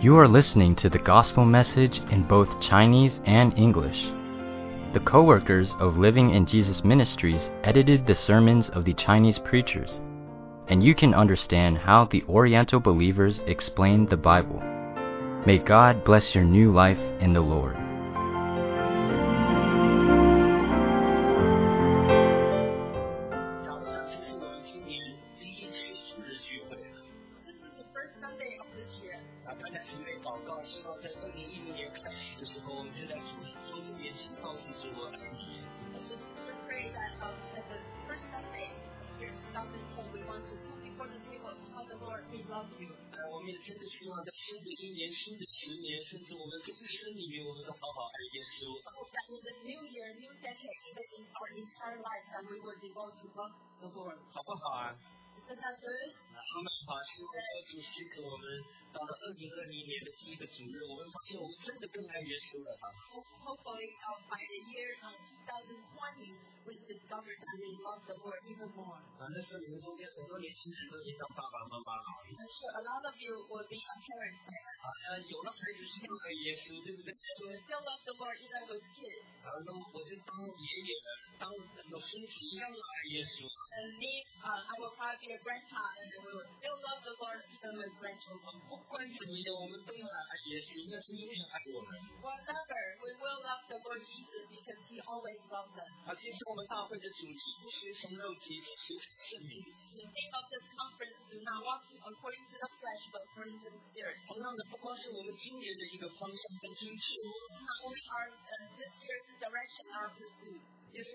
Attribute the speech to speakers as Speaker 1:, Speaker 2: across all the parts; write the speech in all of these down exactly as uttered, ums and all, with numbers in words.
Speaker 1: You are listening to the gospel message in both Chinese and English. The co-workers of Living in Jesus Ministries edited the sermons of the Chinese preachers, and you can understand how the Oriental believers explained the Bible. May God bless your new life in the Lord.
Speaker 2: Hopefully, uh, by the year uh, twenty twenty, we discovered that we love the Lord even more. I'm sure a lot of you will be a parent now. You still love the Lord even with kids. And me, uh, I will probably be a grandpa and we will still love the Lord even with grandchildren. Whatever, we will love the Lord Jesus because He always loves us. The theme of this conference do not walk according to the flesh, but according to the Spirit. Not only are uh, this year's direction our pursuit. It's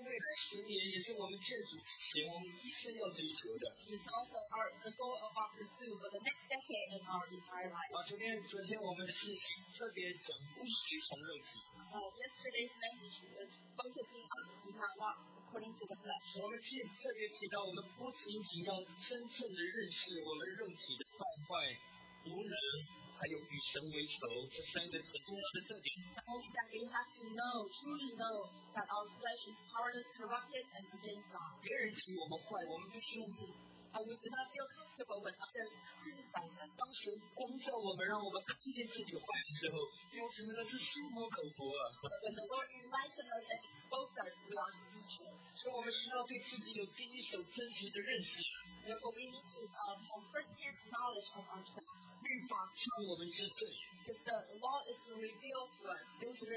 Speaker 2: also our, the goal of our pursuit for the next decade in our entire life. Uh, yesterday's message was focusing on do not walk according to the flesh. Not only that we have to know, truly know, that our flesh is powerless, corrupted, and against God. And we do not feel comfortable when others criticize us. When the Lord enlightened us and exposed us, we are speechless. Therefore, we need to um, have first-hand knowledge of ourselves. Because the law is revealed to us. If we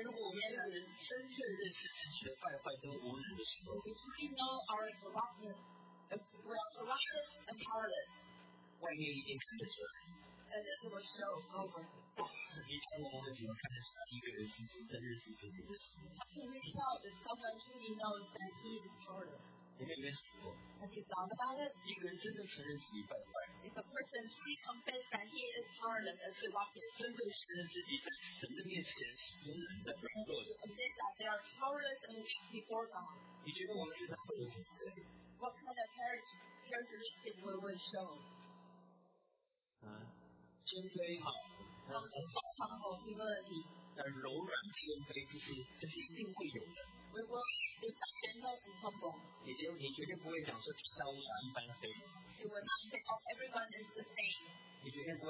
Speaker 2: truly know our corruptness, we are corrupted and powerless. And it will show over. How can we tell if someone truly knows that he is powerless? Have you thought about it? If a person truly confesses that he is powerless and corrupted, and to admit that they are powerless and weak before God, what kind of characteristic will we show? Humility. We will be gentle and humble. You will not say, oh, everyone is the same. You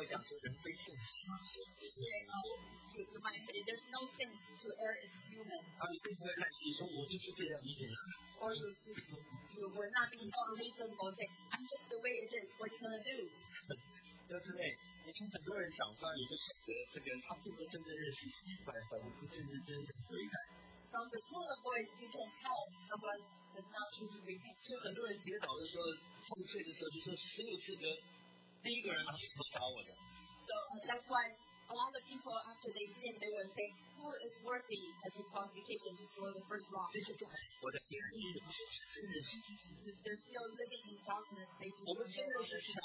Speaker 2: might say, there's no sense to err is human. Or you, you will not be unreasonable and say, I'm just the way it is. What are you going to do? From the tone of voice, you can tell someone does not truly repent. So uh, that's why a lot of people, after they sin, they will say, who is worthy as a qualification to throw the first rock? They're still living in darkness. They do not know.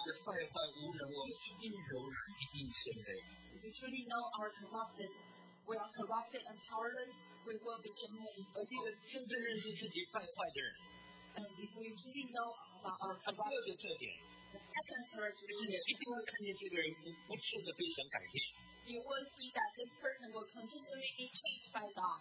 Speaker 2: If we truly know our corrupted, we are corrupted and powerless, we will be gentle and humble. And if we truly know about our corruption, the second characteristic, you will see that this person will continually be changed by God.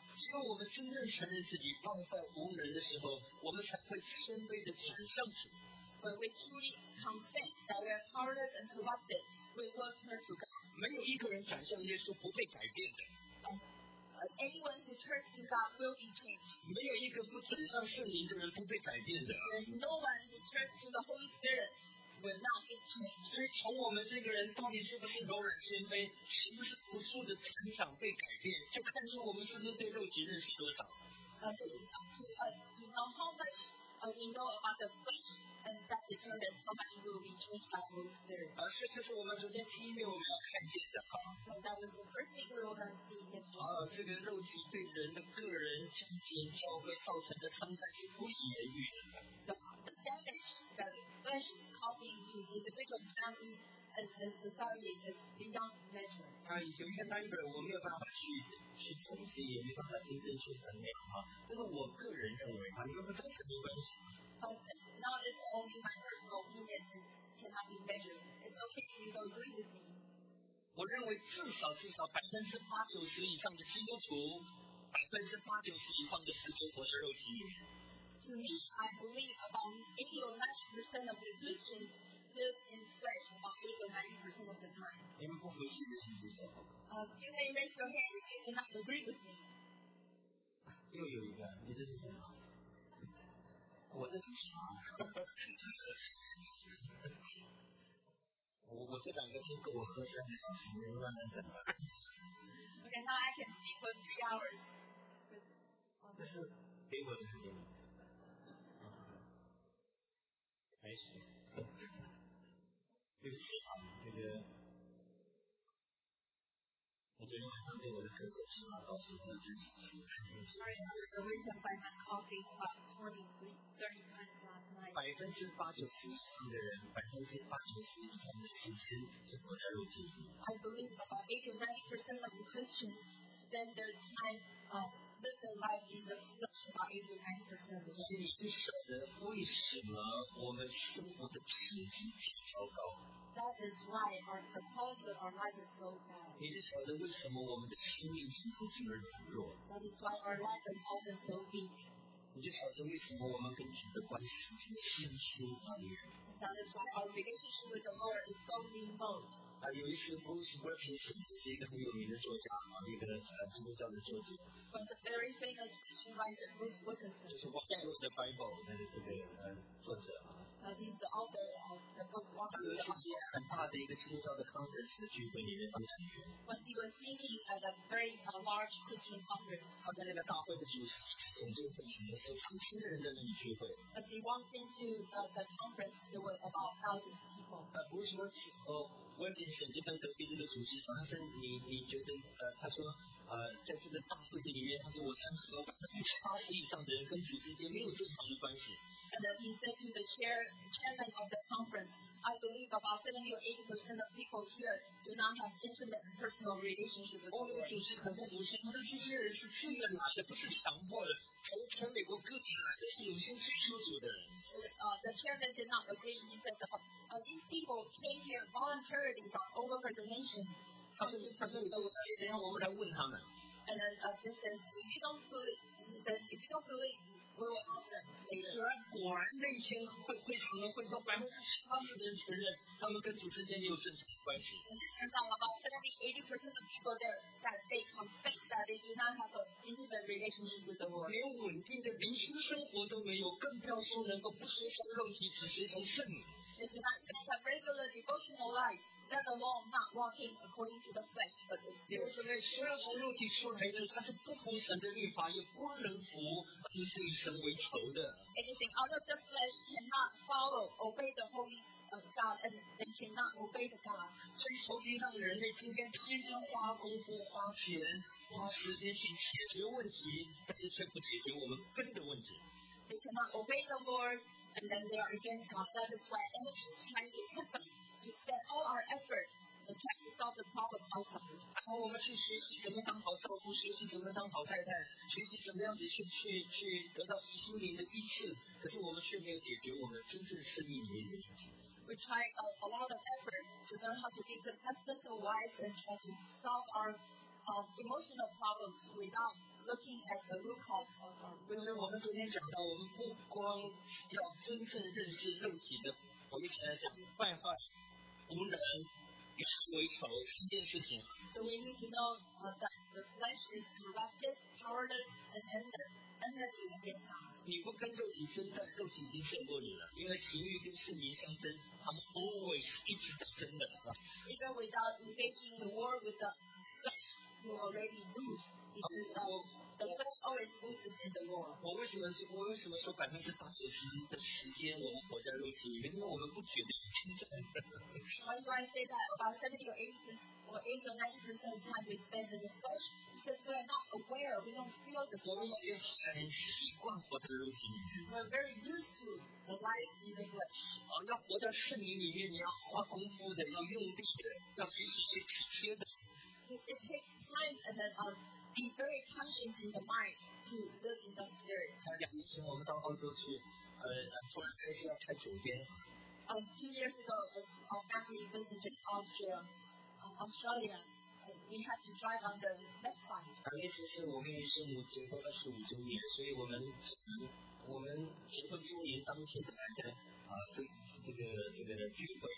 Speaker 2: When we truly confess that we are powerless and corrupted, we will turn to God.
Speaker 3: 没有一个人转向耶稣不被改变的。
Speaker 2: Uh, anyone who turns to God will be changed.
Speaker 3: 没有一个不转向圣灵的人不被改变的。
Speaker 2: There's no one who turns to the Holy Spirit will not be changed.
Speaker 3: 所以从我们这个人到底是不是柔软谦卑，是不是不住的成长被改变，就看出我们是不是对肉体认识多少。
Speaker 2: Uh, to, to, uh, to know how much uh, we know about the flesh, and that determines how much we will be changed by the Holy Spirit.
Speaker 3: 而这就是我们昨天第一面我们要看见的哈。
Speaker 2: So that was the first thing we were going to see in history.
Speaker 3: 啊，这个肉体对人的个人、家庭、教会造成的伤害是不以言喻的。
Speaker 2: The, the damage that the flesh is causing to individuals, families, and, and society is beyond measure.
Speaker 3: 啊，有一个 number 我没有办法去去分析，也没办法真正去衡量哈。但是我个人认为啊，你跟不赞成没关系。
Speaker 2: But now it's only my personal opinion and cannot be measured. It's okay if you don't agree with me.
Speaker 3: 我认为至少至少百分之八九十以上的基督徒，百分之八九十以上的时间活在肉体里面。
Speaker 2: To me, I believe about eighty or ninety percent of the Christians live in flesh about eighty or ninety percent of the time.
Speaker 3: 你们不合适的请举手。
Speaker 2: Uh, you may raise your hand if you do not agree with me.
Speaker 3: 又有一个，你这是什么？我这是啥？我我这两个天够我喝三个小时，没办法等了。
Speaker 2: Okay, now I can speak for three hours.
Speaker 3: 这是给我的是给你。开始。对不起啊，这个我昨天晚上对我的咳嗽起码到十分之十。
Speaker 2: Sorry, the reason why I'm coughing about twenty-three, thirty times last night.
Speaker 3: 百分之八九十以上的人，百分之八九十以上的时间是活在肉体里。
Speaker 2: I believe about eighty or ninety percent of the Christians spend their time, uh, live their life in the flesh about eighty or ninety percent of the
Speaker 3: 所以
Speaker 2: time.
Speaker 3: 你就晓得为什么我们生活的品质挺糟糕，
Speaker 2: That is why our the quality of our life is so bad.
Speaker 3: 你就晓得为什么我们的生命经常这么软弱，
Speaker 2: That is why our life is often so weak.
Speaker 3: 你就晓得为什么我们跟主的关系这么生疏而远。
Speaker 2: That is why our relationship with the Lord is so remote.
Speaker 3: 啊，有一次 Bruce Wilkinson 是一个很有名的作家啊，一个呃基督教的作者，
Speaker 2: But the very famous Christian writer Bruce
Speaker 3: 就
Speaker 2: Wilkinson
Speaker 3: 是 Walk Through the Bible 的这个呃作者啊。
Speaker 2: Uh, he's the author of the book
Speaker 3: 他
Speaker 2: Walking
Speaker 3: 有一
Speaker 2: the
Speaker 3: 次
Speaker 2: Bible.
Speaker 3: 在很大的一个基督教的 conference 的聚会里面当成员，
Speaker 2: When he was speaking at a very uh, large Christian conference,
Speaker 3: 他在那个大会的主席总监会前的时候，上千人在那里聚会。
Speaker 2: as he walked into uh, the conference, there were about thousands of people.
Speaker 3: 呃，不是说哦，温迪森就跟隔壁这个主席说，他说你你觉得呃，他说呃，在这个大会的里面，他说我相信有百分之八十以上的人跟主之间没有正常的关系。
Speaker 2: And then he said to the chair, chairman of the conference, I believe about seventy or eighty percent of people here do not have intimate and personal relationship with the
Speaker 3: 哦，那个
Speaker 2: Lord.
Speaker 3: 主席很不服气，他说这些人是自愿来的，不是强迫的，从全美国各地来的，是有兴趣求主的人。
Speaker 2: Uh, the chairman did not agree. He said, uh, these people came here voluntarily from all over the nation.
Speaker 3: 他说他说你等一下我们来问他们。
Speaker 2: And then uh, this says, if you don't believe, he says, if you don't believe, we will ask them
Speaker 3: 虽
Speaker 2: later.
Speaker 3: 然果然那天会会场的会中百分之七八十的人承认他们跟主之间没有正常的关系。
Speaker 2: And it turns out about seventy, eighty percent of people there that they confess that they do not have an intimate relationship with the Lord.
Speaker 3: 连稳定的灵修生活都没有，更不要说能够不随从肉体，只随从圣灵。
Speaker 2: They do not even have regular devotional life, let alone not walking according to the flesh, but the
Speaker 3: 因为
Speaker 2: spirit.
Speaker 3: 现在所有从肉体出来的，他是不服神的律法，也不能服，只是与神为仇的。
Speaker 2: Anything out of the flesh cannot follow, obey the Holy uh, God, and they cannot obey the God.
Speaker 3: 所以仇敌让人类今天天天花功夫、花钱、花时间去解决问题，但是却不解决我们根的问题。
Speaker 2: They cannot obey the Lord, and then they are against God. That is why enemy is trying to tempt us to spend all our effort to try to solve the problem outside.
Speaker 3: 然后我们去学习怎么当好丈夫，学习怎么当好太太，学习怎么样子去去去得到心灵的医治，可是我们却没有解决我们真正生命里面的问题。
Speaker 2: We try a, a lot of effort to learn how to be good husbands and wives and try to solve our um, emotional problems without looking at the root cause of our
Speaker 3: 所
Speaker 2: real
Speaker 3: 以我们
Speaker 2: problems.
Speaker 3: 昨天讲到，我们不光要真正认识肉体的，我们一起来讲败坏、无能、 与神为仇，三件事情。
Speaker 2: So we need to know uh, that the flesh is corrupted, powerless, and enmity enmity against God.
Speaker 3: 你不跟肉体征战，肉体已经胜过你了，因为情欲跟圣灵相争，他们 always 一直在争的。
Speaker 2: Even without engaging in war with the flesh, you already lose. Because uh, the flesh always loses in the war.
Speaker 3: 我为什么说我为什么说百分之八九十的时间我们活在肉体里面？因为我们不觉得征战。
Speaker 2: Why do I say that? About seventy or eighty percent or eighty or ninety percent of the time we spend in the flesh because we are not aware, we don't feel the
Speaker 3: 我们
Speaker 2: struggle.
Speaker 3: 已经很习惯活在肉体里面。
Speaker 2: We're very used to the life in the flesh.
Speaker 3: 啊，要活在圣灵里面，你要花功夫的，要用力的，要学习去体贴的。
Speaker 2: It, it takes time and then um, be very conscious in the mind to live in the spirit.
Speaker 3: 在两年前我们到澳洲去，呃，突然开始要开左边，
Speaker 2: Um, two years ago, as our family visited Austria, uh, Australia, uh, we had to drive on the left side.
Speaker 3: 啊，那次是我跟于师母结婚二十五周年，所以我们我们结婚周年当天来的啊，这这个这个聚会。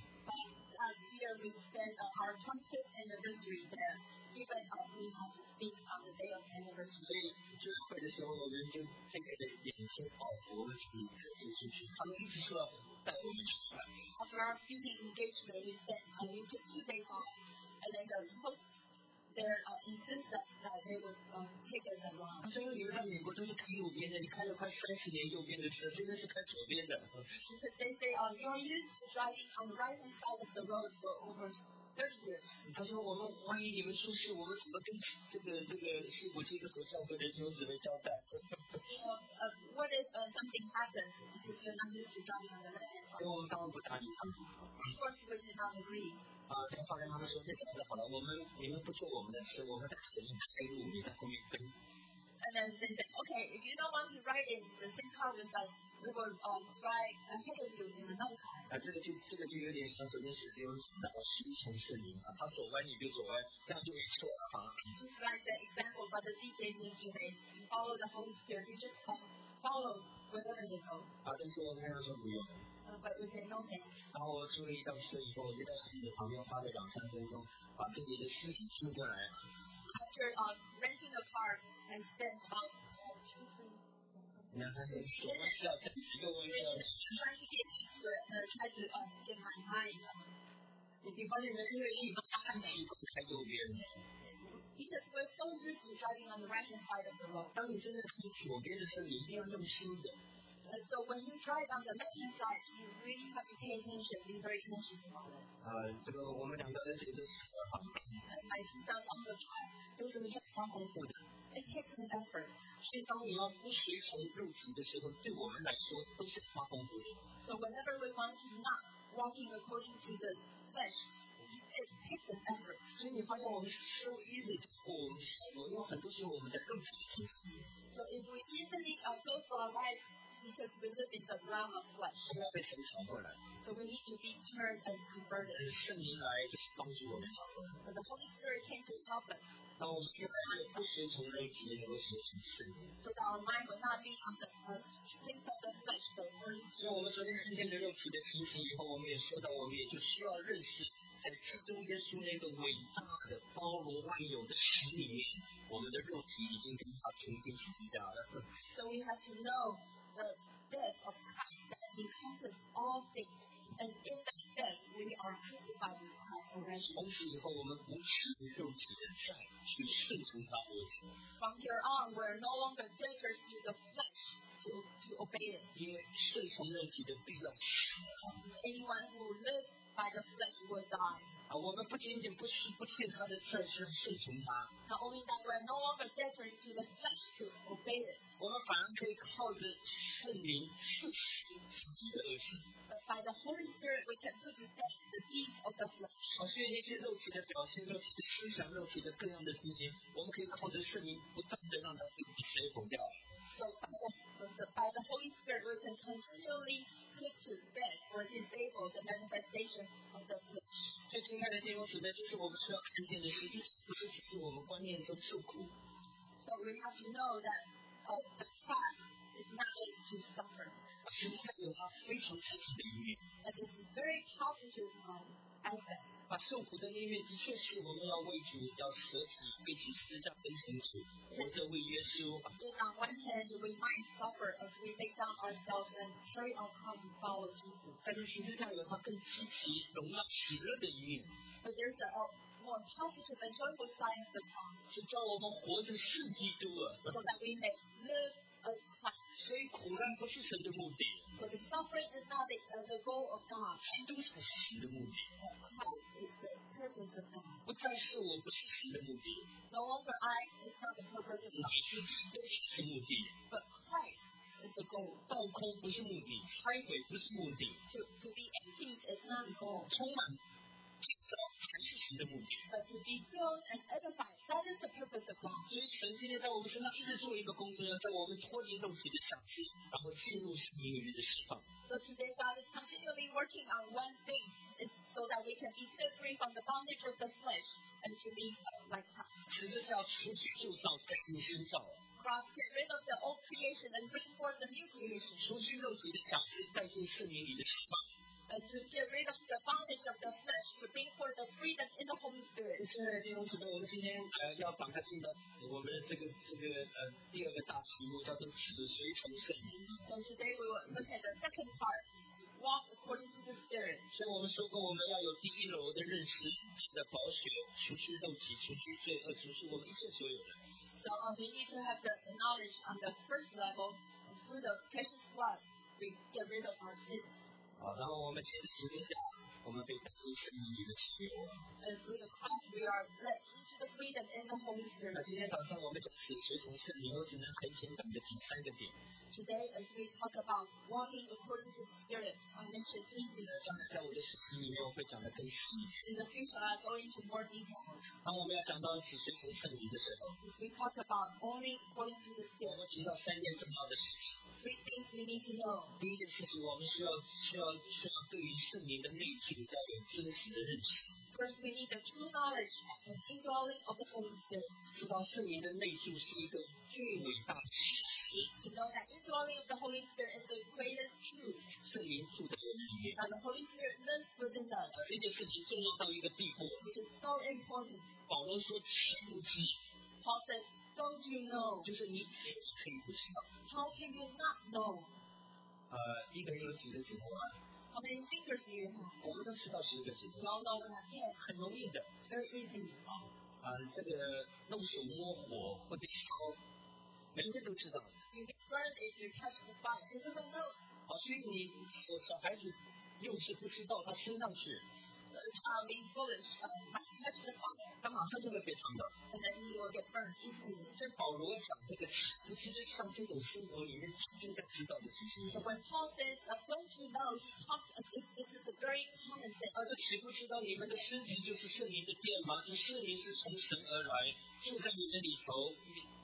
Speaker 2: Uh, here we spent uh, our twenty-fifth anniversary there. Even uh, we had to speak on the day of anniversary.
Speaker 3: 所以聚会的时候，我们就配给了两千澳，我们自己自己去，他们一直说要带我们去。
Speaker 2: After our speaking engagement, we spent uh, we took two days off, and then the host there uh, insisted that they would um, take us around.
Speaker 3: 他说因为你们在美国都是开右边的，你开了快三十年右边的车，真的是开左边的。
Speaker 2: Because they say, oh, you're used to driving on the right hand side of the road for over thirty years.
Speaker 3: 他说我们万一你们出事，我们怎么跟这个这个西古基督和教会的弟兄姊妹交代？
Speaker 2: Uh, uh, what if uh, something happens because you're not used to driving on the left hand
Speaker 3: 所以
Speaker 2: side?
Speaker 3: 我们当然不答应他们。
Speaker 2: Of course, we did not agree.
Speaker 3: 啊，这个话跟他们说，这样子好了，我们你们不坐我们的车，我们在前面开路，你在后面跟。
Speaker 2: And then they said, okay, if you don't want to ride in the same car with us, we will um, drive ahead of you in another car.
Speaker 3: 啊，这个就这个就有点像昨天史蒂文讲的虚从圣灵啊，他走弯你就走弯，这样就没错了啊。
Speaker 2: Just like the example by the D J yesterday, to follow the Holy Spirit, you just um, follow wherever they go.
Speaker 3: 啊，但是我跟他说不用。
Speaker 2: Uh, but we said, no thanks.
Speaker 3: 然后我出了一辆车以后，我就在狮子旁边花了两三分钟，把自己的思想听过来。
Speaker 2: After um, renting a car, I spent about uh, two, three
Speaker 3: 你看，他是左弯是要这样，右弯是要。
Speaker 2: trying to get used to it, uh, try to um, get my mind. Um,
Speaker 3: 你你发现没？因为一般太习惯开右边了。
Speaker 2: because we're so used to driving on the right hand side of the road.
Speaker 3: 当你真的开左边的时候，你一定要用心的。
Speaker 2: Uh, so when you drive on the left hand side, you really have to pay attention, be very conscious about it.
Speaker 3: 呃，这个我们两个人觉得是很
Speaker 2: And my two sons also drive.
Speaker 3: 都是要花功夫的。
Speaker 2: It takes an effort.
Speaker 3: 所以当你要不随从肉体的时候，对我们来说都是花功夫的。
Speaker 2: So whenever we want to not walking according to the flesh, it takes an effort.
Speaker 3: 所以你发现我们 so easy 就过我们的生活，因为很多时候我们在肉体的层次里面。
Speaker 2: So if we easily uh, go through our lives because we live in the realm of flesh,
Speaker 3: 要被神调过来，
Speaker 2: so we need to be turned and converted.
Speaker 3: 圣灵来就是帮助我们调过来。
Speaker 2: But the Holy Spirit came to help us
Speaker 3: 当我们越来越不随从肉体，能够随从圣灵。
Speaker 2: so that our mind will not be on the uh, things of the flesh, but according
Speaker 3: 所以我们昨天看见了肉体的情形以后，我们也说到，我们也就需要认识，在基督耶稣那个伟大的包罗万有的实里面，我们的肉体已经跟他同钉十字架了。
Speaker 2: So we have to know the death of Christ that encompasses all things. And in that death, we are crucified with Christ already.
Speaker 3: 从此以后，我们不是肉体的债，去顺从他而行。
Speaker 2: From here on, we're no longer debtors to the flesh to, to obey it.
Speaker 3: 因为顺从肉体的必要死。
Speaker 2: Anyone who lives by the flesh will die.
Speaker 3: 啊，我们不仅仅不是不欠他的债，是顺从他。
Speaker 2: Not only that, we're no longer debtors to the flesh to obey it.
Speaker 3: 我们反而可以靠着圣灵刺死自己的恶行。
Speaker 2: But by the Holy Spirit, we can put to death the deeds of the flesh.
Speaker 3: 啊，所以那些肉体的表现、肉体的思想、肉体的各样的情形，我们可以靠着圣灵不断的让它被摧毁掉。
Speaker 2: So by the, the, by the Holy Spirit, we can continually put to death or disable the manifestation of the flesh.
Speaker 3: 最亲爱的弟兄姊妹，这是我们需要看见的事情，不是只是我们观念中受苦。
Speaker 2: So we have to know that uh, the fast is not just to suffer,
Speaker 3: 实际上有它非常积极的一面。
Speaker 2: but it's very positive um, aspect.
Speaker 3: 啊，受苦的音乐的确是我们要为主要舍己，背起十字架跟从主，活着为耶稣。啊
Speaker 2: Yet on one hand, we might suffer as we lay down ourselves and carry our cross and follow Jesus.
Speaker 3: 但是十字架有它更积极、荣耀、喜乐的一面，
Speaker 2: But there's a, a more positive and joyful side of the cross,
Speaker 3: 是叫我们活着是基督啊。
Speaker 2: so that we may live as Christ.
Speaker 3: 所以苦难不是神的目的，
Speaker 2: So the suffering is not the, uh, the goal of God.
Speaker 3: 基督才是神的目的，
Speaker 2: Christ is the purpose of God.
Speaker 3: 不再是我不是神的目的，
Speaker 2: No longer I is not the purpose of
Speaker 3: 乃
Speaker 2: God,
Speaker 3: 是基督才是目的。
Speaker 2: but Christ is the goal.
Speaker 3: 倒空不是目的，拆毁不是目的，
Speaker 2: To, to be emptied is not the goal,
Speaker 3: 充满建造才是神的目的。
Speaker 2: but to be filled and edified, that is the purpose of God.
Speaker 3: 所以神今天在我们身上一直做一个工作，要在我们脱离肉体的辖制，然后进入生命里面的释放。
Speaker 2: So today God is continually working on one thing, is so that we can be set free from the bondage of the flesh and to be uh, like Christ.
Speaker 3: 十字架除去旧造，再进新造；
Speaker 2: Cross, get rid of the old creation and bring forth the new creation.
Speaker 3: 除去肉体的辖制，带进圣灵里的释放。
Speaker 2: Uh, to get rid of the bondage of the flesh, to bring forth the freedom in the Holy Spirit.
Speaker 3: 亲爱的弟兄姊妹，我们今天呃要把它进到我们的这个这个呃第二个大题目，叫做死随从圣灵。
Speaker 2: So today we will look at the second part, walk according to the Spirit.
Speaker 3: 所以我们说过，我们要有第一楼的认识，的宝血，除去肉体，除去罪恶，除去我们一切所有的。
Speaker 2: So uh, we need to have the knowledge on the first level, through the precious blood, we get rid of our sins.
Speaker 3: 好，然后我们接着十字架，我们被带进圣灵里的自由。
Speaker 2: And through the cross we are led into the freedom in the Holy
Speaker 3: 那
Speaker 2: Spirit.
Speaker 3: 今天早上我们讲死随从圣灵，我只能很简短的提三个点。
Speaker 2: Today, as we talk about walking according to the Spirit, I mentioned three
Speaker 3: 呃，
Speaker 2: things.
Speaker 3: 将来在我的实习里面，我会讲的更细一点。
Speaker 2: In the future, I'll go into more details.
Speaker 3: 当我们要讲到死随从圣灵的时候，
Speaker 2: As we talk about only according to the
Speaker 3: 我
Speaker 2: Spirit,
Speaker 3: 们提到三件重要的事情。
Speaker 2: three things we need to know.
Speaker 3: 第一件事情，我们需要需要需要对于圣灵的内住要有真实的认识，
Speaker 2: First, we need the true knowledge and indwelling of the Holy Spirit.
Speaker 3: 知道圣灵的内住是一个最伟大的事实。
Speaker 2: To know that indwelling of the Holy Spirit is the greatest truth.
Speaker 3: 圣灵住在我们里面，
Speaker 2: That the Holy Spirit lives within us,
Speaker 3: 呃，这件事情重要到一个地步。
Speaker 2: which is so important.
Speaker 3: 保罗说：“岂不知？
Speaker 2: Paul says, don't you know?
Speaker 3: 就是你自己可以不知道。
Speaker 2: How can you not know?
Speaker 3: 呃，一个人有几个指头啊？
Speaker 2: How many fingers do you have?
Speaker 3: 我们都知道十个指头
Speaker 2: We，all know we have ten.
Speaker 3: 很容易的。
Speaker 2: It's very easy.
Speaker 3: 啊、这个弄手摸火会被烧，每个人都知道。
Speaker 2: You get burned if you touch the fire. Everyone knows.
Speaker 3: 好，所以你小小孩子幼稚不知道，他升上去，
Speaker 2: A child being foolish uh, might touch the fire,
Speaker 3: 他马上就会被烫到。
Speaker 2: and then he will get burned easily.
Speaker 3: 所以保罗讲这个，其实像这种生活里面就应该知道的事情。
Speaker 2: So when Paul says, uh, don't you know, he talks as if this is a very common thing.
Speaker 3: 啊，这岂不知道你们的身体就是圣灵的殿吗？这圣灵是从神而来，住在你们里头。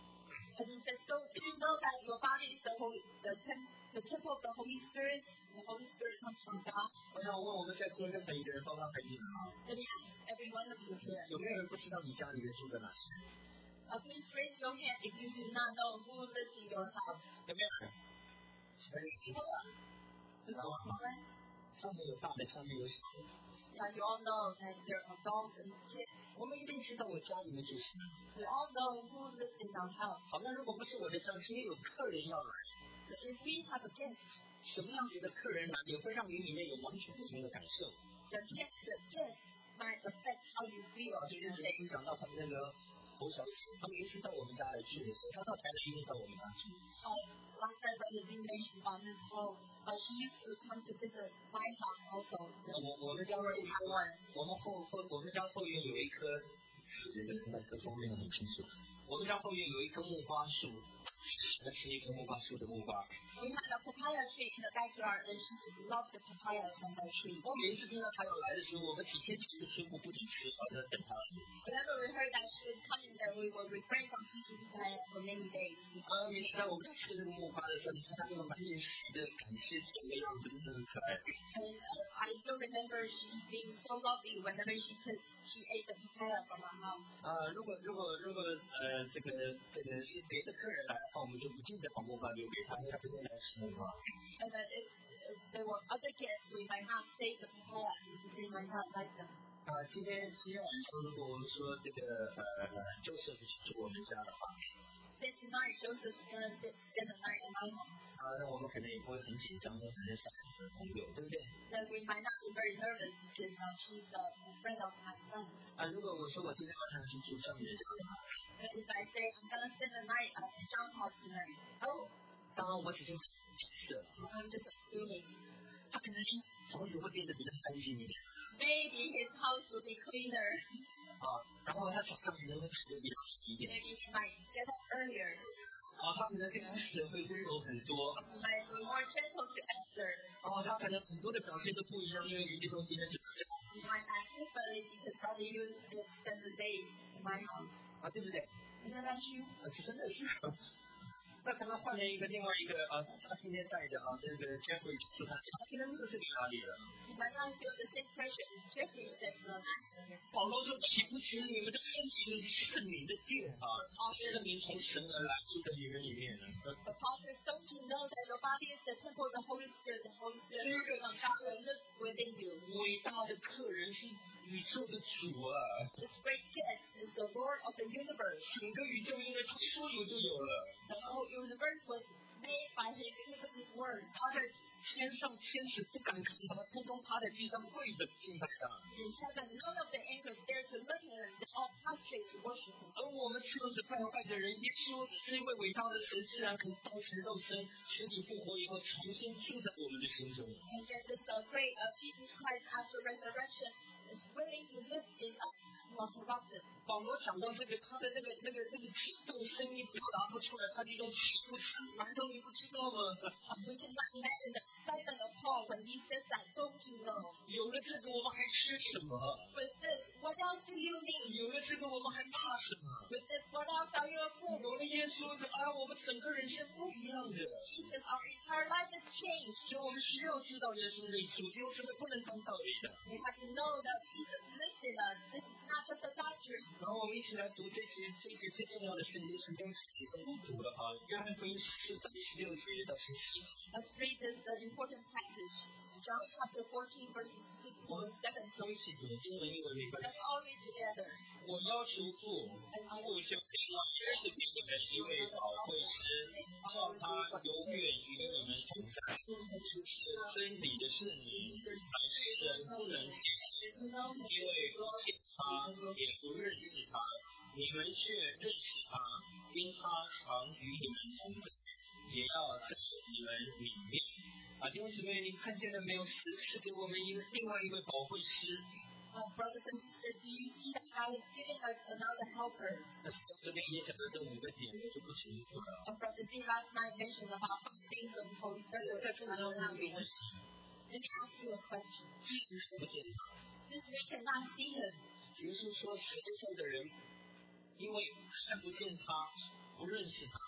Speaker 2: And he says, so do you know that your body is the holy, the, tem- the temple of the Holy Spirit? The Holy Spirit comes from God.
Speaker 3: 我想问我们在座任何一个人，包括孩子们啊，
Speaker 2: Let me ask every one of you here.
Speaker 3: 有没有人不知道你家里面住的哪些人？
Speaker 2: Uh, please raise your hand if you do not know who lives in your house.
Speaker 3: 有没有人？所以知道了，知道吗？上面有大的，下面有小的。
Speaker 2: Now you all know that there are adults and kids.
Speaker 3: 我们一定知道我家里面住谁。
Speaker 2: We all know who lives in our house.
Speaker 3: 好，那如果不是我的家，今天有客人要来，
Speaker 2: So if we have a guest,
Speaker 3: 什么样子的客人来，也会让你里面有完全不同的感受。
Speaker 2: the guest, the guest might affect how you feel.
Speaker 3: 啊，这件事情讲到他们那个侯小姐，他每一次到我们家来住的时候，他到台南一定到我们家住。
Speaker 2: Uh, last time Brother Dean mentioned about Miss Ho, uh, she used to come to visit my house also.
Speaker 3: 我我们家后我们后后我们家后院有一棵，这个麦克风没有很清楚。我们家后院有一棵木瓜树，那是一棵木瓜树的木瓜。
Speaker 2: We had a papaya tree in the backyard, and she loved the papayas from that tree.
Speaker 3: 我每一次听到他要来的时候，我们几天前就宣布不准吃，好的等他。
Speaker 2: Whenever we heard that she was coming, that we would refrain from eating papaya for many days.
Speaker 3: 啊，每次在我们家吃那个木瓜的时候，你看他那个满脸喜的感谢这个样子，真的很可爱。
Speaker 2: And uh, I still remember she being so lovely whenever she took, she ate the papaya from our house.
Speaker 3: 啊，如果如果如果呃这个这个是别的客人来的话，我们就不记得把木瓜留给他，因为他不是来吃木瓜。
Speaker 2: And that if, if there were other guests, we might not save the papayas because they might not like them.
Speaker 3: 啊， 啊，今天今天晚上如果我们说这个呃 Joseph 去住我们家的话，
Speaker 2: Say tonight Joseph's gonna spend the night in my house.
Speaker 3: 啊，那我们可能也不会很紧张，可能小孩子的朋友，对不对？
Speaker 2: That we might not be very nervous because uh, she's a, a friend of my son.
Speaker 3: 啊，如果我说我今天晚上去住张宇的家的话，
Speaker 2: But if I say I'm gonna spend the night at John's house tonight,
Speaker 3: 哦，当然我只是假设，
Speaker 2: I'm just assuming
Speaker 3: 他可能房子会变得比较干净一点，
Speaker 2: maybe his house will be cleaner.
Speaker 3: 啊，然后他早上可能会起得比较早一点，
Speaker 2: Maybe he might get up earlier.
Speaker 3: 啊，他可能跟 Esther 会温柔很多，
Speaker 2: He might be more gentle to Esther.
Speaker 3: 啊，他可能很多的表现都不一样，因为于弟兄今天只
Speaker 2: He might act differently because Brother Yu will spend the day in my house.
Speaker 3: 啊，对不对？
Speaker 2: Isn't that true?
Speaker 3: 啊，真的是。那可能换了一个另外一个啊，他今天带着啊这个 Jeffrey 去他家，他可能没有这个压力了。
Speaker 2: He might not feel the same pressure as Jeffrey spends the night.
Speaker 3: 保罗说：“岂不知你们的身体就是圣灵的殿啊？圣灵从神而来，住在你们里面呢。
Speaker 2: The Paul says, don't you know that your body is the temple of the Holy Spirit? The Holy Spirit from God will live within you.
Speaker 3: 伟大的客人是宇宙的主啊！
Speaker 2: This great guest is the Lord of the universe.
Speaker 3: 整个宇宙因为他说有就有了。
Speaker 2: The whole universe was made by him because of his word.
Speaker 3: 他在天上，天使不敢看他，通通趴在地上跪着敬拜他。
Speaker 2: In heaven, none of the angels dare to look at him. They all prostrate to worship him.
Speaker 3: 而我们这样子败坏的人，耶稣是一位伟大的神，自然肯道成肉身，死里复活以后，重新住在我们的心中。
Speaker 2: And yet this uh, great uh, Jesus Christ after resurrection is willing to live in us who are corrupted.
Speaker 3: 保罗讲到这个，他的那个那个那个激动声音表达不出来，他这种岂不知？难道你不知道吗？
Speaker 2: We cannot imagine the excitement of Paul when he says that. Don't you know?
Speaker 3: 有了这个，我们还缺什么？
Speaker 2: With this, what else do you need?
Speaker 3: 有了这个，我们还怕什么？
Speaker 2: With this, what else are you afraid?
Speaker 3: 有了耶稣，啊，我们整个人是不一样的。
Speaker 2: Jesus, our entire life has changed.
Speaker 3: 所以我们需要知道耶稣的主，有什么不能当道理的。
Speaker 2: We have to know that Jesus lives in us. This is not just a doctrine.
Speaker 3: 然后我们一起来读这节这节最重要的圣经，时间已经不读了哈。约翰福音四章十六节到十七节。
Speaker 2: Let's read this uh, important passage. John chapter fourteen, verses sixteen
Speaker 3: 我
Speaker 2: to
Speaker 3: 们
Speaker 2: seventeen.
Speaker 3: 都一起读中文英文没关
Speaker 2: Let's
Speaker 3: 系。
Speaker 2: all read together.
Speaker 3: 我要求父，父就另外赐给你们一位宝贵师，叫他永远与你们同在。是真理的圣灵，凡世人不能接受，因为不见他，也不认识他。你们却认识他，因他常与你们同在，也要在你们里面。啊，弟兄姊妹，你看见了没有？是是给我们一个另外一位宝贵师。
Speaker 2: Uh, brothers and sisters, do you see that God is giving us another helper?
Speaker 3: 那这边也讲的这五个点就不清楚了。
Speaker 2: Uh, Brother D last night mentioned about five things of the Holy
Speaker 3: 我在
Speaker 2: Spirit.
Speaker 3: 这里要问一个问题：
Speaker 2: Let me ask you a question.
Speaker 3: 不见他。
Speaker 2: Since we cannot see him,
Speaker 3: 耶稣说，世界上的人因为看不见他，不认识他。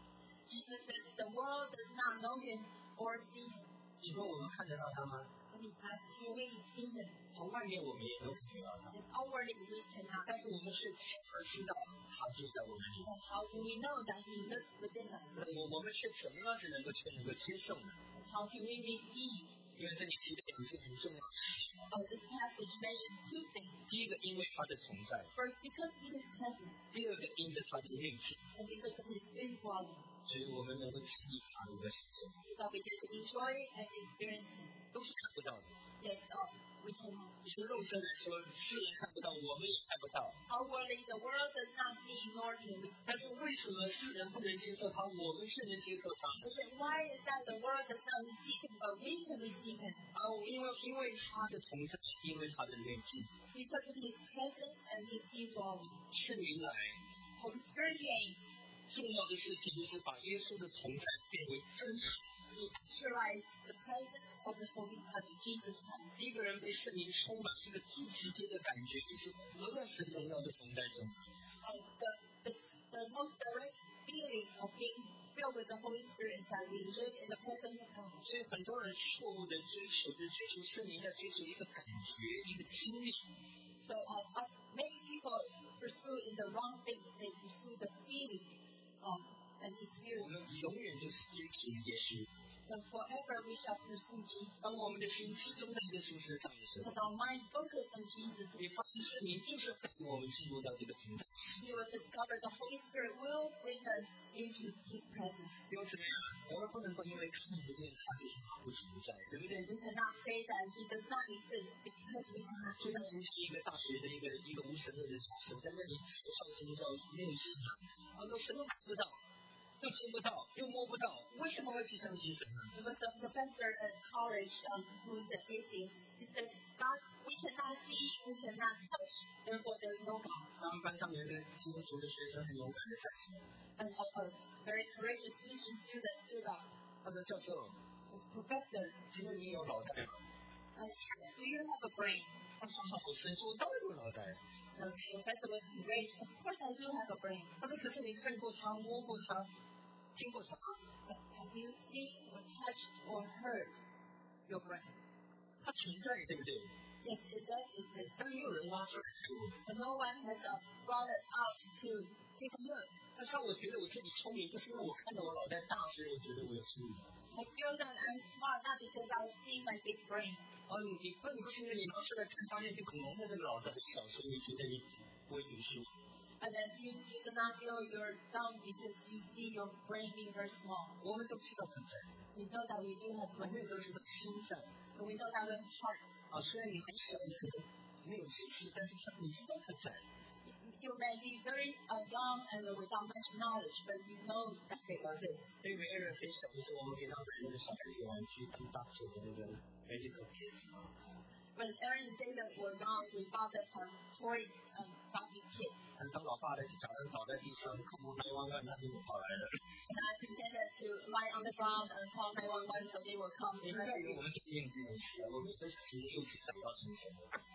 Speaker 2: Jesus says the world does not know him or see him.
Speaker 3: 请问我们看得到他吗？
Speaker 2: Let me ask you, we see him.
Speaker 3: 从外面我们也都看得到他，
Speaker 2: And outwardly we cannot.
Speaker 3: 但是我们却而知道他就在我们里面。
Speaker 2: And how do we know that he lives within us?
Speaker 3: 我我们却怎么样子能够却能够接受呢？
Speaker 2: And how can we receive?
Speaker 3: 因为这里提的两件很重要的事。
Speaker 2: Oh, this passage mentions two things.
Speaker 3: 第一个，因为他的存在；
Speaker 2: First, because of his presence,
Speaker 3: 第二个，因着他的命质，
Speaker 2: and because of his indwelling,
Speaker 3: 所以我们能够经历他的生活，
Speaker 2: so that we get to enjoy and experience him.
Speaker 3: 都是看不到的。
Speaker 2: Yes, oh, we cannot.
Speaker 3: 从肉身来说，世人看不到，我们也看不到。
Speaker 2: Outwardly, the world does not see nor can we.
Speaker 3: 但是为什么世人不能接受他，我们却能接受他？
Speaker 2: But then why is that the world does not receive him, but we can receive him?
Speaker 3: 啊，因为因为他的同在，因为他的内质，
Speaker 2: Because of his presence and his indwelling.
Speaker 3: 圣灵来，
Speaker 2: Holy Spirit came.
Speaker 3: 重要的事情就是把耶稣的同在变为真实。
Speaker 2: He actualized the presence of the Holy of Jesus Christ.
Speaker 3: 一个人被圣灵充满，一个最直接的感觉就是活在神荣耀的同在中。
Speaker 2: And the, the, the most direct feeling of being filled with the Holy Spirit is that we live in the presence of God.
Speaker 3: 所以很多人错误的追求着追求圣灵，在追求一个感觉，一个经历。
Speaker 2: So um, uh, many people pursue in the wrong things. They pursue the feeling um, and
Speaker 3: 我
Speaker 2: experience.
Speaker 3: 们永远就是追求耶稣。
Speaker 2: And forever we shall pursue Jesus.
Speaker 3: 当我们的心始终在耶稣身上的时候，
Speaker 2: As our mind focus on Jesus,
Speaker 3: 你发现圣灵就是带领我们进入到这个平台。
Speaker 2: you will discover the Holy Spirit will bring us into His presence.
Speaker 3: 弟兄姊妹啊，我们不能够因为看不见他就是不存在，对不对？
Speaker 2: We cannot say that He does not exist because we cannot
Speaker 3: 就
Speaker 2: see
Speaker 3: 像
Speaker 2: Him.
Speaker 3: 从前一个大学的一个一个无神论的教授在那里嘲笑基督教没有信仰，他说神都看不到，又听不到，又摸不到，为什么会去相信神呢？
Speaker 2: There was a professor at college um, who is an atheist. He said, God, we cannot see, we cannot touch, therefore there is no God.
Speaker 3: 他们班上有一个基督徒的学生很勇敢的站起来，
Speaker 2: And a, a very courageous Christian student stood up.
Speaker 3: 他说：“教授，
Speaker 2: Says, Professor,
Speaker 3: 请问你有脑袋吗
Speaker 2: uh, do you have a brain?？”
Speaker 3: 他双手好伸，说：“我当然有脑袋。”
Speaker 2: The professor was enraged. Of course I do have a brain.
Speaker 3: 他说：“可是你看过他，摸过他，听过他，
Speaker 2: But have you seen or touched or heard your brain?
Speaker 3: 他存在，对不对？
Speaker 2: Yes, it does exist.
Speaker 3: 但是没有人挖出来看过。
Speaker 2: But no one has uh, brought it out to take a look.
Speaker 3: 但是我觉得我自己聪明，不是因为我看到我脑袋大，所以我觉得我有聪明。
Speaker 2: I feel that I'm smart not because I see my big brain.
Speaker 3: 哦，你笨不是因为你拿出来看，发现比恐龙的那个脑子很小，所以你觉得你不会读书。
Speaker 2: And then you, you do not feel you're dumb because you see your brain being very small.
Speaker 3: 我们都知道存在，
Speaker 2: We know that we do have
Speaker 3: 我们
Speaker 2: brains.
Speaker 3: 也都知道心在。
Speaker 2: And we know that we have hearts.
Speaker 3: 啊，虽然你很小，你可能没有知识，但是他你知道他在。
Speaker 2: You may be very uh, young and without much knowledge, but you know that they exist.
Speaker 3: 对于艾瑞很小的时候，我们给他买那个小孩子玩具，当大手的那个 medical kids。
Speaker 2: When Aaron and David were young, we bought them um, toy um, doggy kits.
Speaker 3: 当老爸的就假装倒在地上，空空白弯弯，他们就跑来了。
Speaker 2: And I pretended to lie on the ground and call nine one one so they will come
Speaker 3: 你
Speaker 2: to
Speaker 3: 们不要以为
Speaker 2: rescue
Speaker 3: 我
Speaker 2: me.
Speaker 3: 们这个样子有事，我们都是从幼稚长到成熟。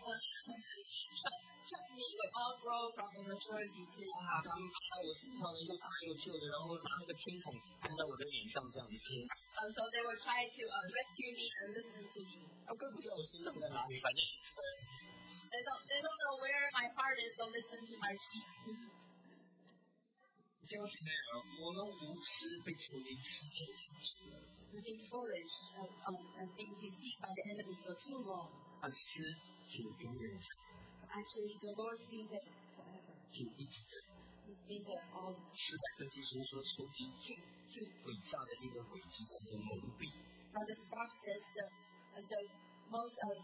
Speaker 2: Trust, trust me, we all grow from immaturity to
Speaker 3: 啊，他们趴在我身上又大又旧的，然后拿那个听筒按在我的脸上这样子听。
Speaker 2: um, so they will try to uh, rescue me and listen to me.
Speaker 3: 他根本不知道我心脏在哪里，反正
Speaker 2: They don't, they don't know where my heart is, so listen to my cheek.
Speaker 3: 弟兄姊妹啊，我们无知被仇敌欺骗下去了，
Speaker 2: Being foolish and, um, and being deceived by the enemy for too long.
Speaker 3: 但是主永远在，
Speaker 2: Actually, the Lord's been there forever.
Speaker 3: 主一直在。
Speaker 2: He's been there all the
Speaker 3: 诗百分之十说仇敌最最诡诈的一个诡计叫做蒙蔽。
Speaker 2: Brother Sparks says the, uh, the most uh,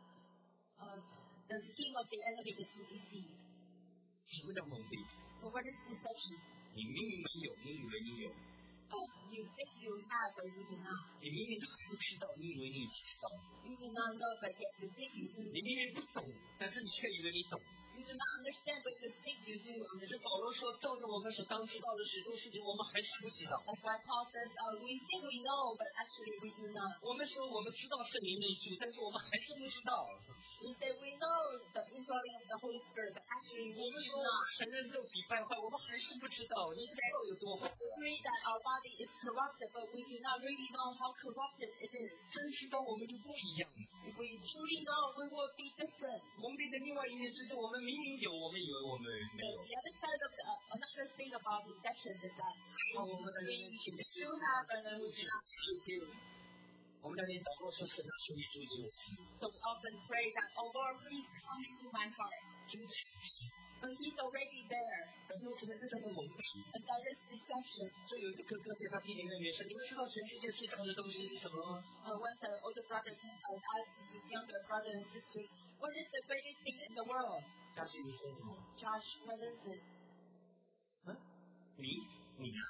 Speaker 2: uh, the scheme of the enemy is to deceive.
Speaker 3: 什么叫蒙蔽？
Speaker 2: So what is deception?
Speaker 3: 你明明没有，你以为你有；
Speaker 2: Uh, you think you have, but you do not.
Speaker 3: 你明明还不知道，你以为你已经知道；
Speaker 2: You do not know, but yet you think you do.
Speaker 3: 你明明不懂，但是你却以为你懂。
Speaker 2: You do not understand, but you think you do
Speaker 3: 这
Speaker 2: understand.
Speaker 3: 保罗说，照着我们所当知道的许多事情，我们还是不知道。
Speaker 2: That's why Paul says, uh, we think we know, but actually we do not.
Speaker 3: 我们说我们知道圣灵内住，但是我们还是不知道。
Speaker 2: We say we know the indwelling of the Holy Spirit, but actually
Speaker 3: 我
Speaker 2: we
Speaker 3: 们
Speaker 2: do
Speaker 3: 说我
Speaker 2: not.
Speaker 3: 们承认肉体败坏，我们还是不知道。你知道有多
Speaker 2: We
Speaker 3: 坏？
Speaker 2: agree that our body is corrupted, but we do not really know how corrupted it is.
Speaker 3: 真知道我们就不一样。
Speaker 2: If we truly know, we will be different.
Speaker 3: 蒙蔽的另外一面就是我们明明有，我们以为我们
Speaker 2: The,
Speaker 3: 没有。
Speaker 2: the other side of the, uh, another thing about deception is that
Speaker 3: 哦，我们在那
Speaker 2: we
Speaker 3: 边请
Speaker 2: do have and then we do not.
Speaker 3: 我们那边祷告说神啊，求你住进我心，
Speaker 2: So we often pray that, oh Lord, please come into my heart.
Speaker 3: 住进我心。
Speaker 2: But He's already there.
Speaker 3: 但是前面这叫做蒙蔽。
Speaker 2: And that is deception.
Speaker 3: 所以有一个哥哥在他弟弟那边说：“你们知道全世界最大的东西是什么吗
Speaker 2: Uh, once an older brother uh, asked his younger brothers and sisters, what is the greatest thing in the world?？”
Speaker 3: 大家你说什么？
Speaker 2: Josh, what is it?
Speaker 3: 嗯？你你啊？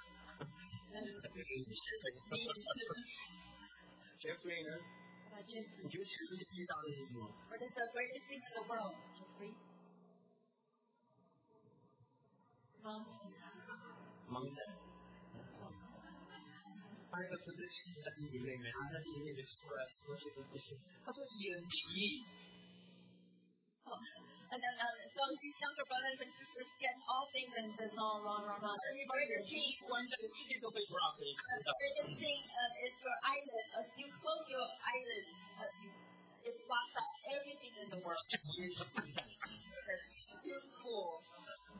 Speaker 3: Jeffrey 呢？
Speaker 2: Uh, Jeffrey,
Speaker 3: 你觉得全世界最大的是什么？
Speaker 2: what is the greatest thing in the world? Jeffrey? Mountain.
Speaker 3: 盲的。他那个哥哥是他弟弟妹妹，他在弟弟妹妹出来说这个不行，他说眼皮。
Speaker 2: Oh. And then, uh, so his younger brothers and sisters get all things and says, no, wrong, wrong, wrong. The greatest thing,
Speaker 3: 关全世界都被 block 可以看
Speaker 2: the
Speaker 3: 到。
Speaker 2: greatest thing uh, is your eyelid. As you close your eyelid, uh, you, it blocks out everything in the world.
Speaker 3: 这不是笨蛋。
Speaker 2: That's beautiful.
Speaker 3: 他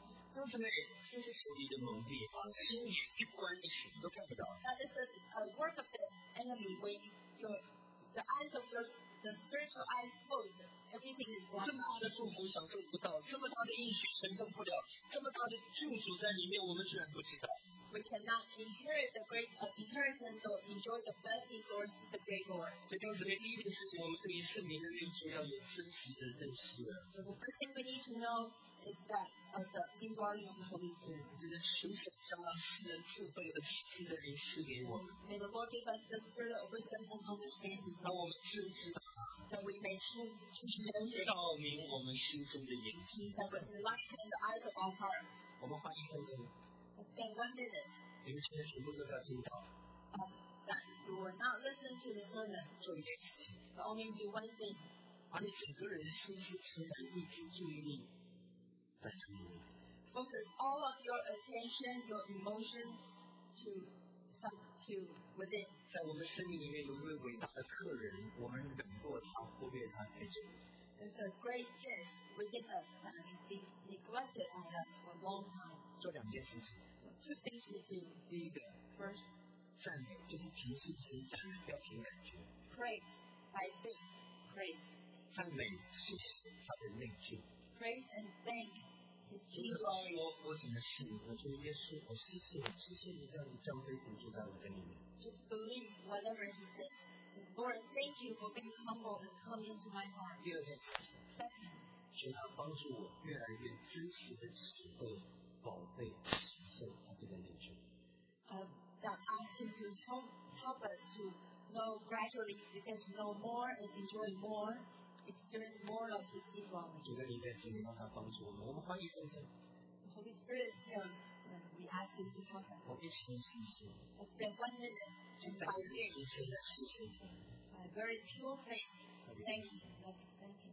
Speaker 3: 姊妹，这是仇敌的蒙蔽啊，心眼一关，你什么都看不到。
Speaker 2: That is the uh, work of the enemy when your the eyes of your the spiritual eyes closed, everything is
Speaker 3: 这
Speaker 2: blocked
Speaker 3: 么大
Speaker 2: out.
Speaker 3: 的祝福享受不到，这么大的应许承受不了，这么大的祝福在里面，我们居然不知道。
Speaker 2: We cannot inherit the great uh, inheritance or enjoy the blessings or the great Lord.
Speaker 3: 所以弟兄姊妹，第一件事情，我们对于圣灵的内住要有真实的认识了。
Speaker 2: So the first thing we need to know is that of the indwelling of the Holy Spirit.
Speaker 3: 这个求神将那世人智慧和启示的灵赐给我们，
Speaker 2: May the Lord give us the spirit of wisdom and understanding,
Speaker 3: 让我们真知道它，
Speaker 2: that we may truly know Him,
Speaker 3: 照明我们心中的眼睛。
Speaker 2: that will enlighten the eyes of our hearts.
Speaker 3: 我们花一分钟，
Speaker 2: Let's spend one minute
Speaker 3: 你们现在全部都要听到，
Speaker 2: um, that you will not listen to the sermon,
Speaker 3: 做一件事情，
Speaker 2: but only do one thing.
Speaker 3: 把你整个人的心思、情感、意志、注意力在这里面。
Speaker 2: Focus all of your attention, your emotion to some to within.
Speaker 3: 在我们生命里面有一位伟大的客人，我们忍过他，忽略他太久。
Speaker 2: There's a great gift within us that has been neglected by us for a long time.
Speaker 3: 做两件事情，
Speaker 2: So two things we do.
Speaker 3: 第一个，
Speaker 2: First,
Speaker 3: 赞美就是凭信心赞美，不要凭感觉。
Speaker 2: praise by faith. Praise.
Speaker 3: 赞美是他的内住，
Speaker 2: Praise and thank His
Speaker 3: 就是
Speaker 2: glory.
Speaker 3: 我我怎么信？我觉得耶稣，我谢谢你，谢谢你这样子降杯主住在我的里面。
Speaker 2: Just believe whatever He says. So, Lord, thank you for being humble and come into my heart.
Speaker 3: 第二件事情，
Speaker 2: Second,
Speaker 3: 求他帮助我越来越真实的体会、宝贝、神圣他这个内住。
Speaker 2: uh, that ask Him to help, help us to know gradually, we get to know more and enjoy more, experience more of His indwelling.
Speaker 3: 主的灵在这里，让他帮助我们。我们花一分钟，
Speaker 2: The Holy Spirit is here, and we ask Him to help us.
Speaker 3: 我们一起用信心，
Speaker 2: Let's spend one minute
Speaker 3: 就
Speaker 2: and
Speaker 3: 带
Speaker 2: by
Speaker 3: 着
Speaker 2: faith,
Speaker 3: 信心来实现。
Speaker 2: by very pure faith, thank Him. Let's thank Him.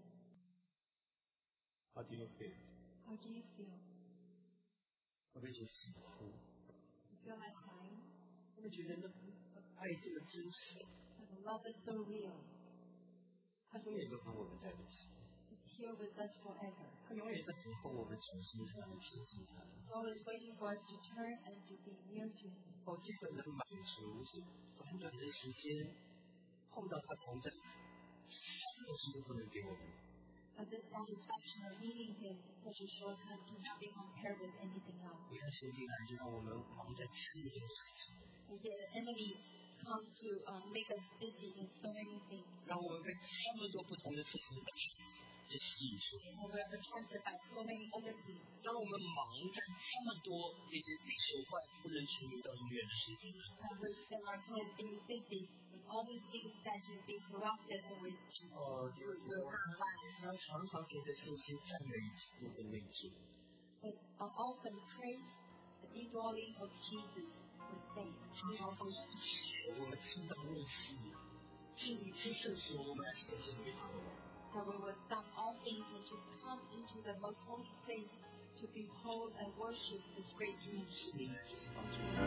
Speaker 3: How do you feel？
Speaker 2: How do you feel?
Speaker 3: 会不会觉得想哭？
Speaker 2: You feel like crying?
Speaker 3: 会不会觉得那爱这个真实，
Speaker 2: That the love is so real.
Speaker 3: 他永远都和我们在一起，
Speaker 2: It's here with us forever.
Speaker 3: 他永远在等候我们转向他，亲近他。
Speaker 2: It's always waiting for us to turn and to be near to Him.
Speaker 3: 哦，这种的满足是短短的时间碰到他同在，什么东西都不能给我们。
Speaker 2: But this satisfaction of meeting Him in such a short time cannot be compared with anything else.
Speaker 3: 不要先进来就让我们忙在吃力的事情，
Speaker 2: And yet the enemy comes to uh, make us busy in so many things.
Speaker 3: 让我们被这么多不同的事情去吸引住，
Speaker 2: And we're attracted by so many other things.
Speaker 3: 让我们忙在这么多那些被朽坏、不能群迷到医院的事情。
Speaker 2: And we spend our time being busy with all these things that can be corrupted and we
Speaker 3: 哦，这个
Speaker 2: will not last.
Speaker 3: 要常常凭着信心赞美基督的内住。
Speaker 2: But uh, often praise the indwelling of Jesus with faith.
Speaker 3: 常常放上血，我们听到内心，至于之圣所，我们来前进于他。
Speaker 2: That we will stop all things and just come into the most holy place to behold and worship this great King.
Speaker 3: 是你来就是帮助我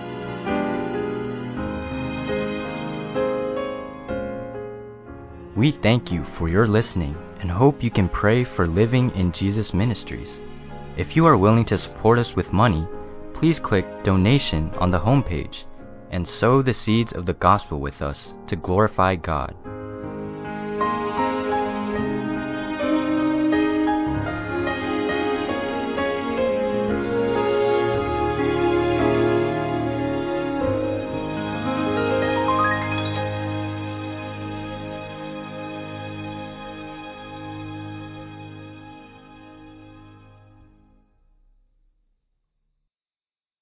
Speaker 3: 们。
Speaker 1: We thank you for your listening and hope you can pray for Living in Jesus Ministries. If you are willing to support us with money, please click Donation on the homepage and sow the seeds of the gospel with us to glorify God.